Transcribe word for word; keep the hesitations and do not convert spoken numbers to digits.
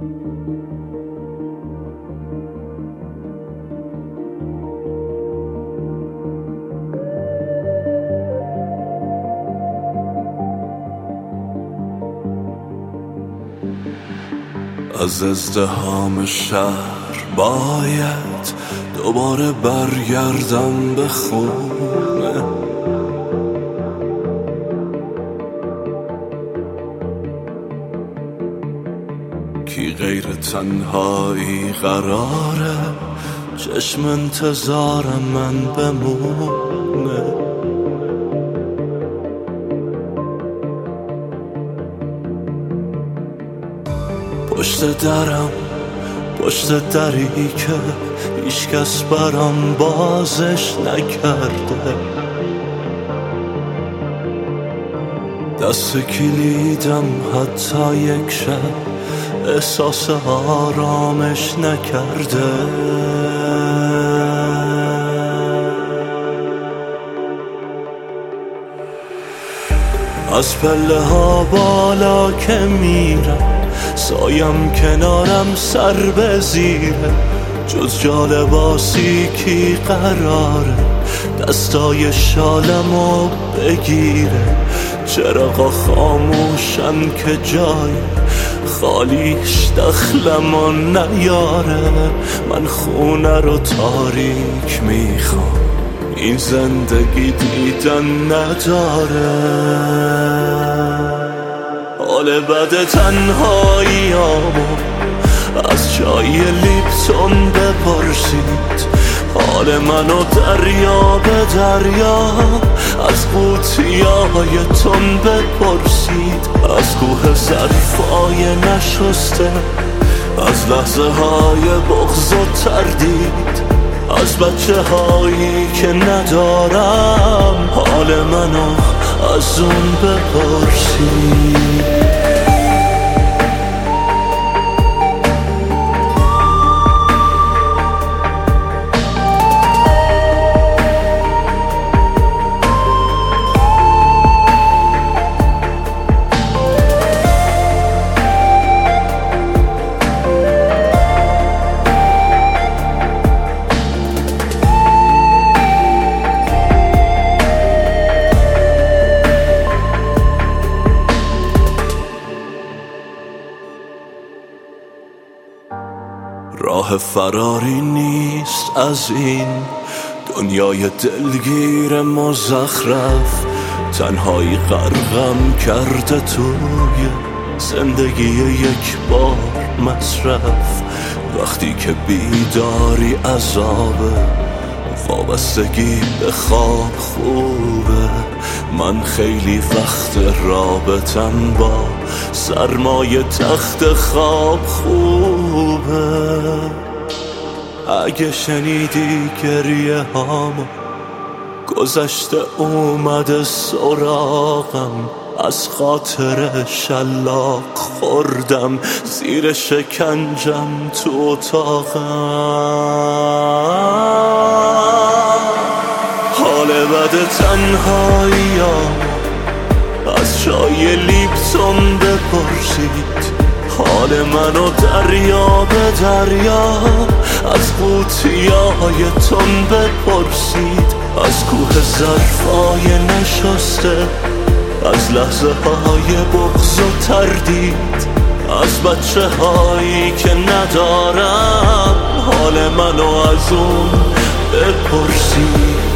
از ازدحام شهر باید دوباره برگردم به خونه، کی غیر تنهایی قراره چشم انتظارم من بمونه. پشت درم، پشت دری که هیچ کس برام بازش نکرده، دست کلیدم حتی یک شب احساس آرامش نکرده. از پله ها بالا که میرم سایم کنارم سر به زیره، جز جا لباسی کی قراره دستای شالمو بگیره. چراغا خاموشن که جای خالیش دخلمو نیاره، من خونه رو تاریک میخوام این زندگی دیدن نداره. حال بد تنهاییامو از چای لیپتون بپرسید، حال منو دریا به دریا از قوطیای تون بپرسید. از کوه ظرفای نشسته، از لحظه های بغض و تردید، از بچه هایی که ندارم حال منو از اون بپرسید. راه فراری نیست از این دنیای دلگیر مزخرف، تنهایی غرقم کرده توی زندگی یک بار مصرف. وقتی که بیداری عذابه، وابستگی به خواب خوبه، من خیلی وقت رابطم با سرمایه تخت خواب خوبه. اگه شنیدی گریه هامو گذشته اومده سراغم، از خاطر شلاق خوردم زیر شکنجم تو اتاقم. حال بد تنهاییامو از چای لیپتون بپرسید، حال منو دریا به دریا از قوطیای تون بپرسید. از کوه ظرفای نشسته، از لحظه های بغض و تردید، از بچه هایی که ندارم حال منو از اون بپرسید.